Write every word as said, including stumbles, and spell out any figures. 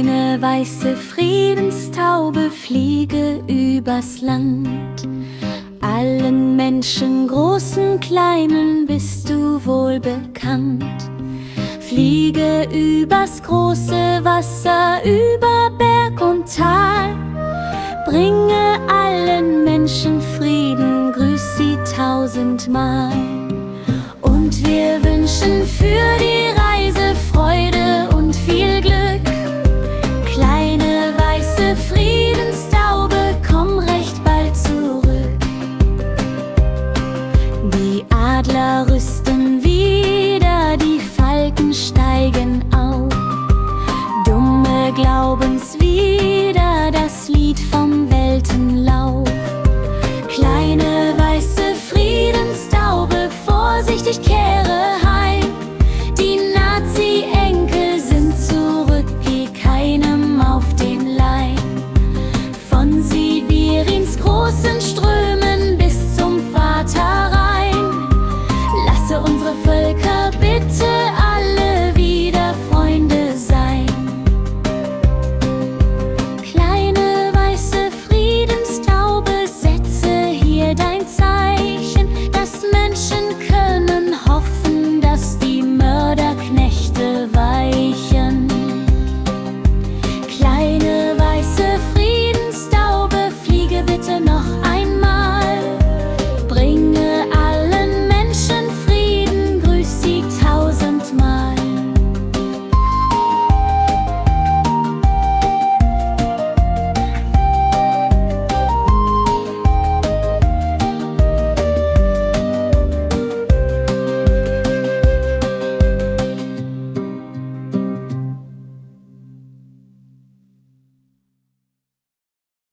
Kleine weiße Friedenstaube, fliege übers Land. Allen Menschen, großen, kleinen, bist du wohl bekannt. Fliege übers große Wasser, über Berg und Tal. Bringe allen Menschen Frieden, grüß sie tausendmal. Und wir wünschen für die Reise Freude und viel Glück. Kleine weiße Friedenstaube, komm recht bald zurück. Die Adler rüsten wieder, die Falken steigen auf. Dumme Glaubenswege